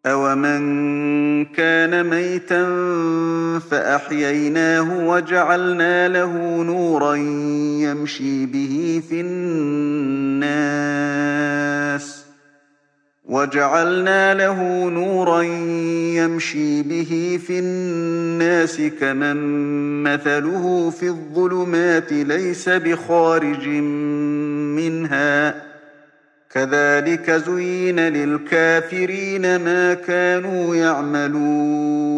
أَوَمَن كَانَ مَيْتًا فَأَحْيَيْنَاهُ وَجَعَلْنَا لَهُ نُورًا يَمْشِي بِهِ فِي النَّاسِ كَمَن مَّثَلُهُ فِي الظُّلُمَاتِ لَيْسَ بِخَارِجٍ مِّنْهَا ۚ كَذَٰلِكَ زُيِّنَ لِلْكَافِرِينَ مَا كَانُوا يَعْمَلُونَ